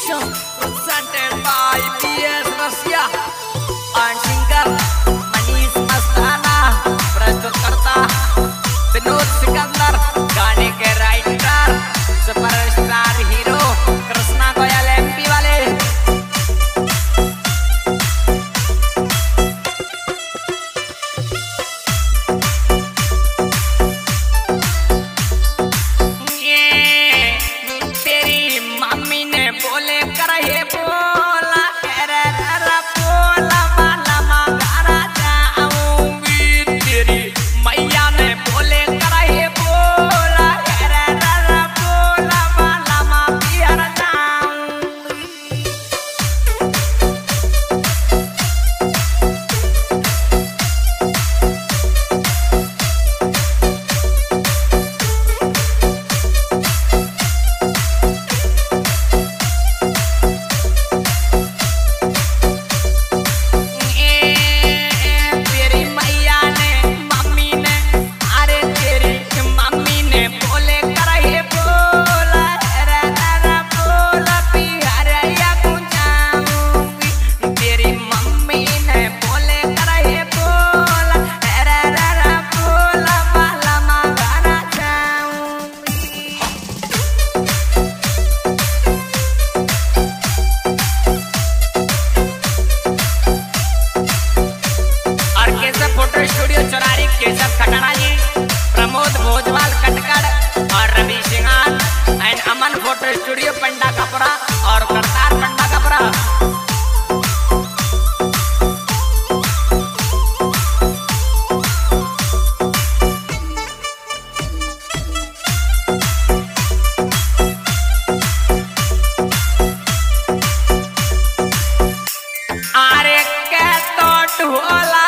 Station presented by PS Russia and singer Manish Mastana, प्रस्तुतकर्ता Vinod Sikandar, गाने के writer superstar hero Krishna Goyal MP वाले। Photo studio Chaurari Keshav Khatana ji, Pramod Bhojwal Katkad और Ravi Singhan and Aman photo studio पंडा कपड़ा और करतार पंडा कपड़ा। अरे के तो ढोला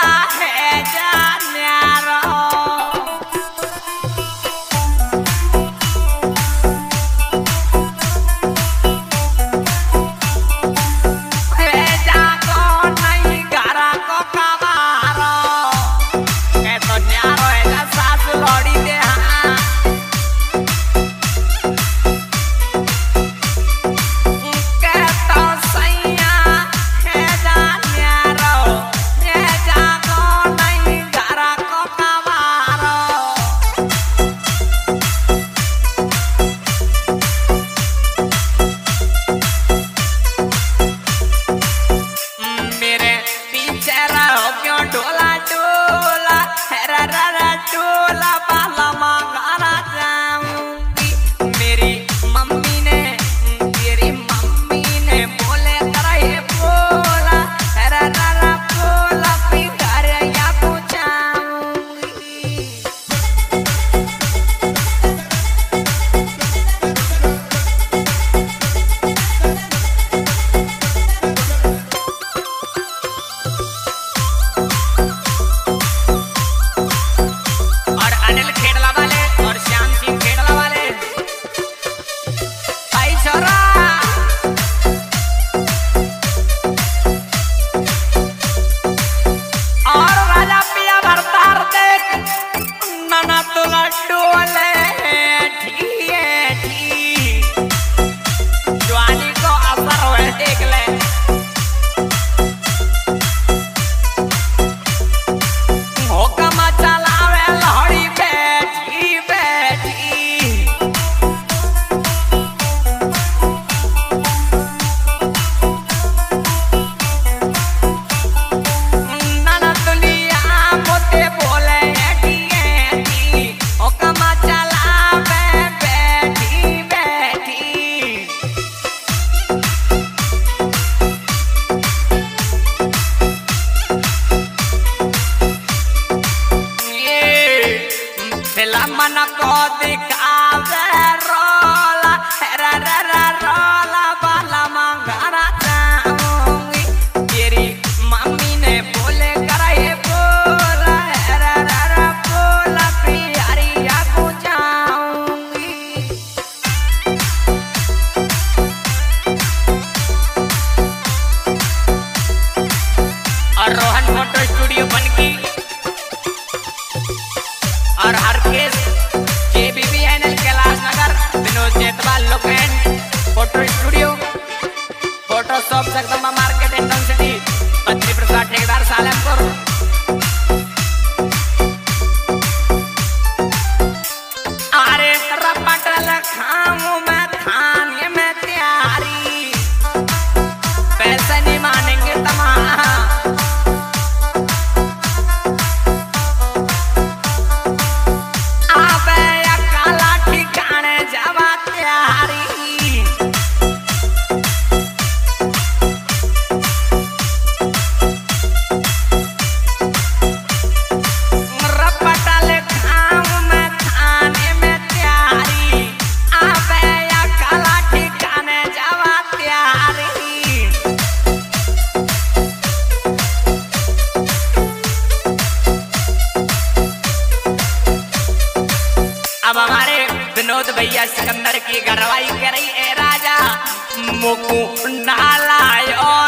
मन को दिखावे रोला रा रा रा रोला बाला मंगारा जाऊंगी, तेरी मम्मी ने बोले कराए बोला रा रा रा बोला प्यारिया को जाऊंगी। और रोहन फोटो स्टूडियो बनकी और हर केस JBB NL कैलाश नगर, विनोद जेतवाल लोकेंड photo studio shop Jagdamba market in town city, Badri Prasad ठेकेदार सालेमपुर। अरे रपटल खाऊं मैं खाने में तैयारी, पैसे नहीं मानेंगे तमाहा। आबे या काला ठिकाने जावा तैयारी। रपटल खाऊं मैं खाने में तैयारी, आबे या काला ठिकाने जावा तैयारी। अब हमारे विनोद भैया सिकंदर की गरवाई कर रही है राजा मुकुंडाला।